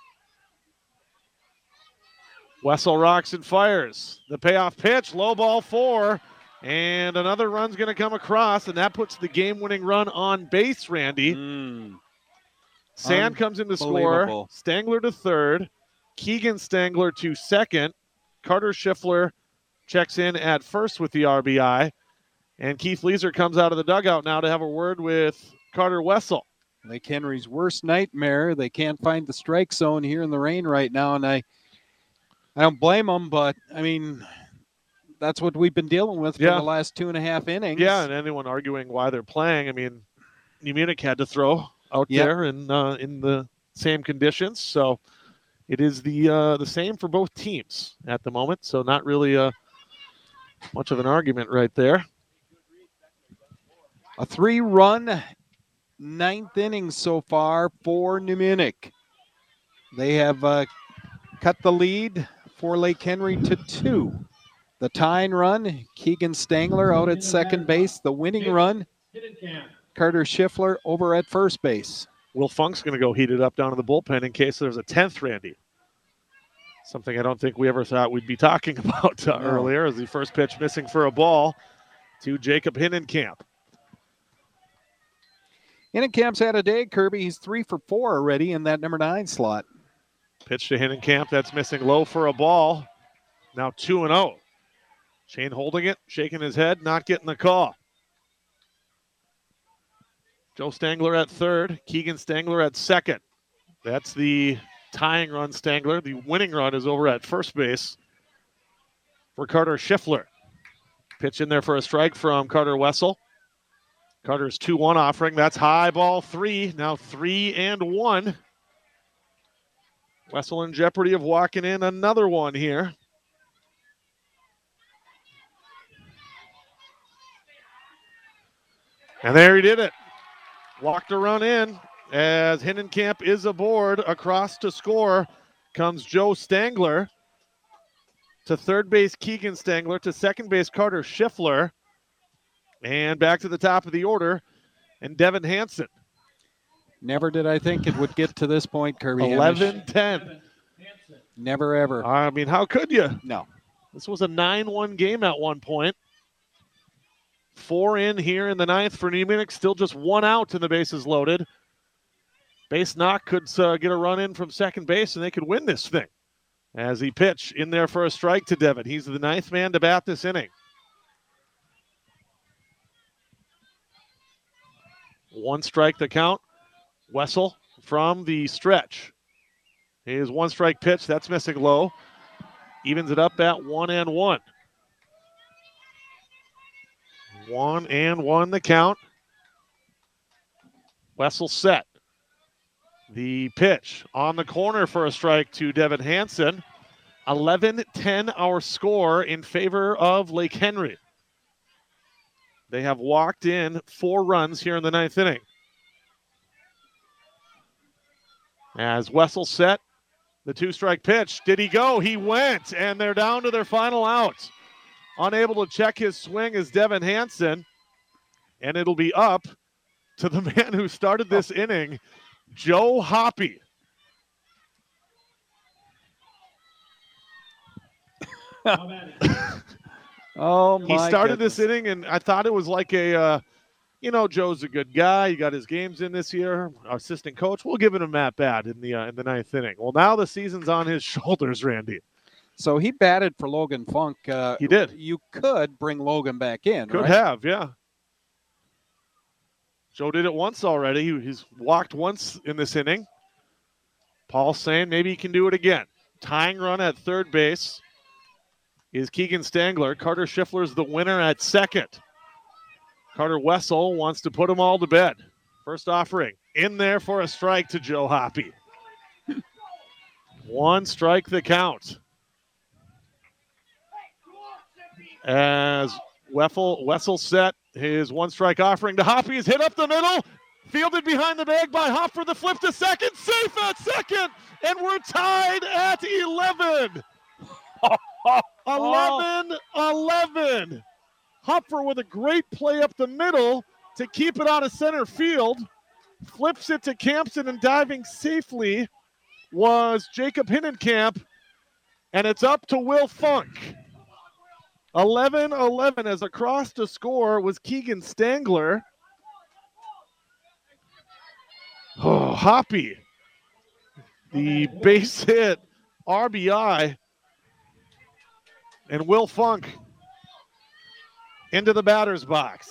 Wessel rocks and fires. The payoff pitch, low ball 4, and another run's going to come across, and that puts the game-winning run on base, Randy. Sand comes in to score. Stangler to third. Keegan Stangler to second. Carter Schiffler checks in at first with the RBI. And Keith Leeser comes out of the dugout now to have a word with Carter Wessel. Lake Henry's worst nightmare. They can't find the strike zone here in the rain right now, and I don't blame them, but, I mean, that's what we've been dealing with for the last 2.5 innings. Yeah, and anyone arguing why they're playing, I mean, New Munich had to throw out there in the same conditions, so it is the same for both teams at the moment, so not really much of an argument right there. A 3-run 9th inning so far for New Munich. They have cut the lead for Lake Henry to 2. The tying run, Keegan Stangler out at second base. The winning run, Carter Schiffler over at first base. Will Funk's going to go heat it up down in the bullpen in case there's a 10th, Randy. Something I don't think we ever thought we'd be talking about earlier, as the first pitch missing for a ball to Jacob Hinnenkamp. Hinnenkamp's had a day, Kirby. He's 3 for 4 already in that number 9 slot. Pitch to Hinnenkamp. That's missing low for a ball. Now 2-0. Shane holding it, shaking his head, not getting the call. Joe Stangler at third. Keegan Stangler at second. That's the tying run, Stangler. The winning run is over at first base for Carter Schiffler. Pitch in there for a strike from Carter Wessel. Carter's 2-1 offering. That's high ball 3. Now 3-1. Wessel in jeopardy of walking in another one here. And there he did it. Walked a run in as Hinnenkamp is aboard. Across to score comes Joe Stangler. To third base, Keegan Stangler. To second base, Carter Schiffler. And back to the top of the order, and Devin Hansen. Never did I think it would get to this point, Kirby. Hamish. 11-10. Never ever. I mean, how could you? No. This was a 9-1 game at one point. 4 in here in the ninth for New Munich. Still just 1 out and the bases loaded. Base knock could get a run in from second base, and they could win this thing. As he pitch in there for a strike to Devin. He's the 9th man to bat this inning. 1 strike the count. Wessel from the stretch. His 1 strike pitch, that's missing low. Evens it up at 1-1. 1-1 the count. Wessel set. The pitch on the corner for a strike to Devin Hansen. 11-10 our score in favor of Lake Henry. They have walked in 4 runs here in the 9th inning. As Wessel set the 2-strike pitch. Did he go? He went, and they're down to their final out. Unable to check his swing is Devin Hansen, and it'll be up to the man who started this inning, Joe Hoppy. Oh, my He started goodness. this inning, and I thought it was like a, Joe's a good guy. He got his games in this year. Our assistant coach, we'll give it a at bat in the 9th inning. Well, now the season's on his shoulders, Randy. So he batted for Logan Funk. He did. You could bring Logan back in, Could right? have, yeah. Joe did it once already. He's walked once in this inning. Paul's saying maybe he can do it again. Tying run at third base is Keegan Stangler. Carter Schiffler's the winner at second. Carter Wessel wants to put them all to bed. First offering in there for a strike to Joe Hoppy. 1 strike the count. As Wessel set his 1-strike offering to Hoppy is hit up the middle. Fielded behind the bag by Hopper. The flip to second. Safe at second. And we're tied at 11. 11. Hopper with a great play up the middle to keep it out of center field. Flips it to Campson, and diving safely was Jacob Hinnenkamp. And it's up to Will Funk. 11-11 as across to score was Keegan Stangler. Oh, Hoppy. The base hit, RBI. And Will Funk into the batter's box.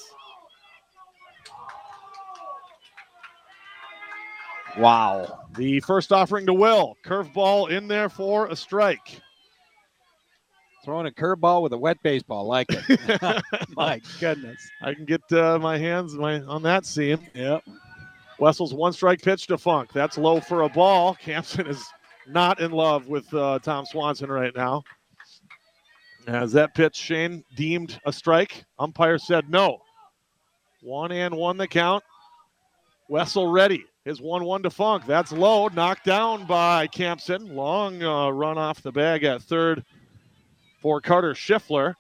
Wow. The first offering to Will. Curveball in there for a strike. Throwing a curveball with a wet baseball, like it. My goodness. I can get my hands on that seam. Yep. Wessel's 1-strike pitch to Funk. That's low for a ball. Campson is not in love with Tom Swanson right now. As that pitch, Shane, deemed a strike. Umpire said no. 1-1 the count. Wessel ready. His 1-1 to Funk. That's low. Knocked down by Campson. Long run off the bag at third for Carter Schiffler.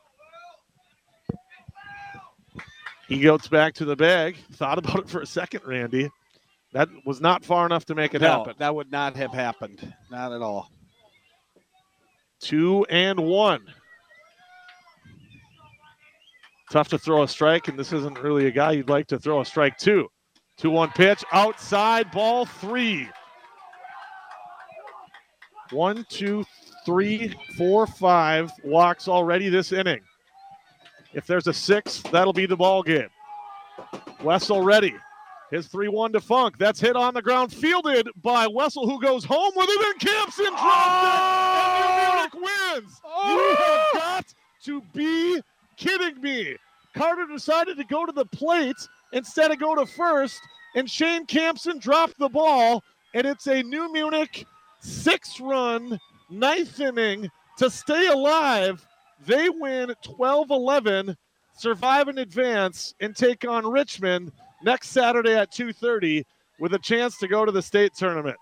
He goes back to the bag. Thought about it for a second, Randy. That was not far enough to make it happen. That would not have happened. Not at all. 2-1. Tough to throw a strike, and this isn't really a guy you'd like to throw a strike to. 2-1 pitch, outside, ball 3. 1, 2, 3, 4, 5 walks already this inning. If there's a 6th, that'll be the ball game. Wessel ready. His 3-1 to Funk. That's hit on the ground, fielded by Wessel, who goes home with it, and Campson drops it, and New Munich wins. You have got to be kidding me. Carter decided to go to the plate instead of go to first, and Shane Campson dropped the ball, and it's a New Munich 6-run 9th inning to stay alive. They win 12-11, survive in advance, and take on Richmond next Saturday at 2:30 with a chance to go to the state tournament.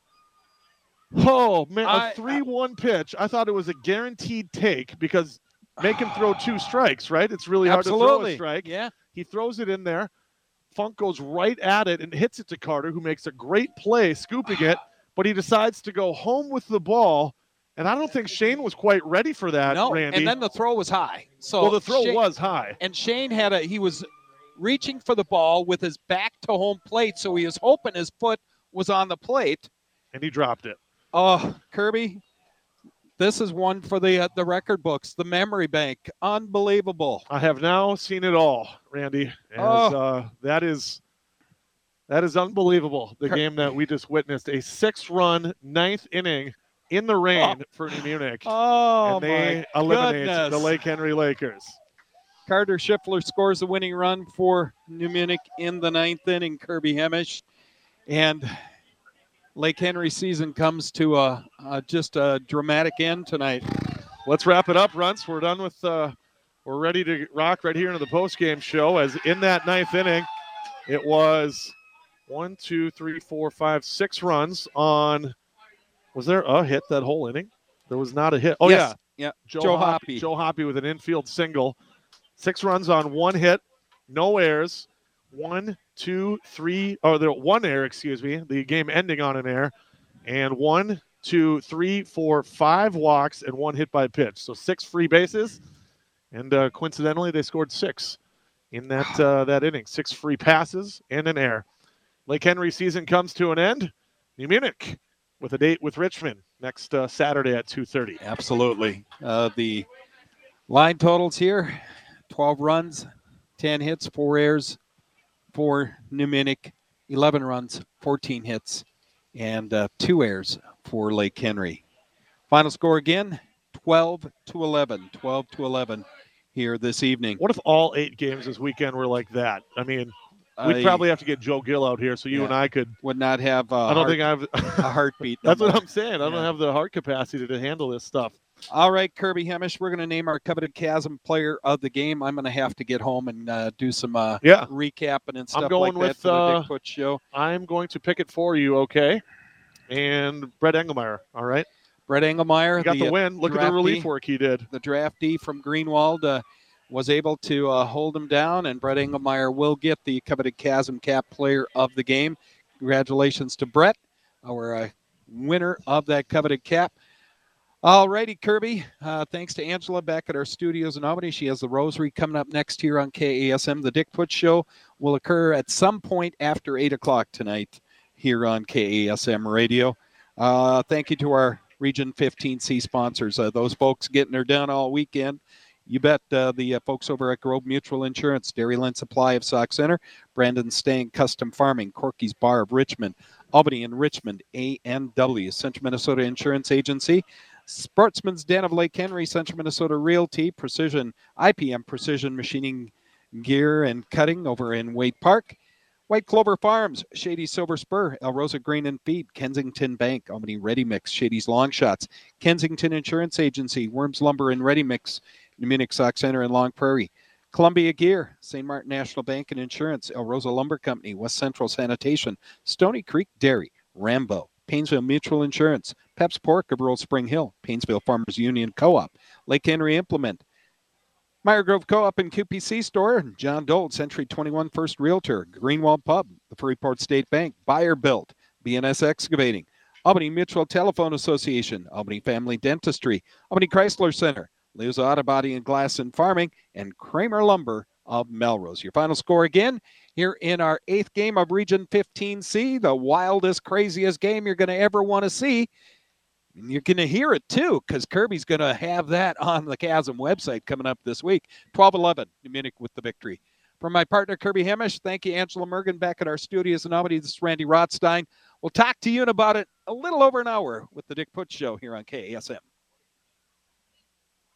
Oh, man, a 3-1 pitch. I thought it was a guaranteed take because make him throw 2 strikes, right? It's really hard to throw a strike. Yeah. He throws it in there. Funk goes right at it and hits it to Carter, who makes a great play scooping it, but he decides to go home with the ball. And I don't think Shane was quite ready for that, No, Randy. and then the throw was high. So well, the throw Shane, was high. And Shane he was reaching for the ball with his back to home plate, so he was hoping his foot was on the plate. And he dropped it. Oh, Kirby, this is one for the record books, the memory bank. Unbelievable. I have now seen it all, Randy. That is unbelievable, the game that we just witnessed. A 6-run, 9th inning in the rain for New Munich. Oh, and they eliminate the Lake Henry Lakers. Carter Schiffler scores the winning run for New Munich in the 9th inning, Kirby Hemish. And Lake Henry season comes to just a dramatic end tonight. Let's wrap it up, Runts. We're done with we're ready to rock right here into the postgame show. As in that 9th inning, it was 1, 2, 3, 4, 5, 6 runs on. Was there a hit that whole inning? There was not a hit. Oh, yes. Yeah. Joe Hoppy. Joe Hoppy with an infield single. 6 runs on 1 hit, no errors. 1, 2, 3, or there 1 error, excuse me. The game ending on an error. And 1, 2, 3, 4, 5 walks and 1 hit by pitch. So 6 free bases. And coincidentally, they scored 6 in that inning. 6 free passes and an error. Lake Henry season comes to an end. New Munich with a date with Richmond next Saturday at 2:30. Absolutely. The line totals here, 12 runs, 10 hits, 4 errors for New Munich, 11 runs, 14 hits, and 2 errors for Lake Henry. Final score again, 12-11. 12-11 here this evening. What if all 8 games this weekend were like that? I mean, we'd probably have to get Joe Gill out here so you and I could. Would not have I don't think I have a heartbeat. That's what I'm saying. I don't have the heart capacity to handle this stuff. All right, Kirby Hemish, we're going to name our coveted Chasm player of the game. I'm going to have to get home and do some recapping and stuff I'm going like that for the Dick Putz show. I'm going to pick it for you, okay? And Brett Engelmeyer, all right? Brett Engelmeyer. He got the win. Look at the relief work he did. The draftee from Greenwald was able to hold him down, and Brett Engelmeyer will get the coveted Chasm Cap player of the game. Congratulations to Brett, our winner of that coveted cap. All righty, Kirby. Thanks to Angela back at our studios in Albany. She has the Rosary coming up next here on KASM. The Dick Putz Show will occur at some point after 8 o'clock tonight here on KASM Radio. Thank you to our Region 15C sponsors. Those folks getting her done all weekend. You bet the folks over at Grove Mutual Insurance, Dairyland Supply of Sauk Center, Brandon Stang Custom Farming, Corky's Bar of Richmond, Albany and Richmond, A&W, Central Minnesota Insurance Agency, Sportsman's Den of Lake Henry, Central Minnesota Realty, IPM Precision Machining Gear and Cutting over in Waite Park, White Clover Farms, Shady Silver Spur, El Rosa Grain and Feed, Kensington Bank, Albany Ready Mix, Shady's Long Shots, Kensington Insurance Agency, Worms Lumber and Ready Mix, New Munich Sauk Center and Long Prairie, Columbia Gear, St. Martin National Bank and Insurance, El Rosa Lumber Company, West Central Sanitation, Stony Creek Dairy, Rambo, Painesville Mutual Insurance, Pep's Pork of Rural Spring Hill, Painesville Farmers Union Co-op, Lake Henry Implement, Meyer Grove Co-op and QPC Store, John Dole, Century 21 First Realtor, Greenwald Pub, the Freeport State Bank, Buyer Built, BNS Excavating, Albany Mutual Telephone Association, Albany Family Dentistry, Albany Chrysler Center, Leo's Auto Body and Glass and Farming, and Kramer Lumber of Melrose. Your final score again here in our 8th game of Region 15C, the wildest, craziest game you're going to ever want to see. And you're going to hear it, too, because Kirby's going to have that on the Chasm website coming up this week. 12-11, New Munich with the victory. From my partner, Kirby Hemish, thank you, Angela Mergen, back at our studios in Albany. This is Randy Rothstein. We'll talk to you in about a little over an hour with the Dick Putz Show here on KASM.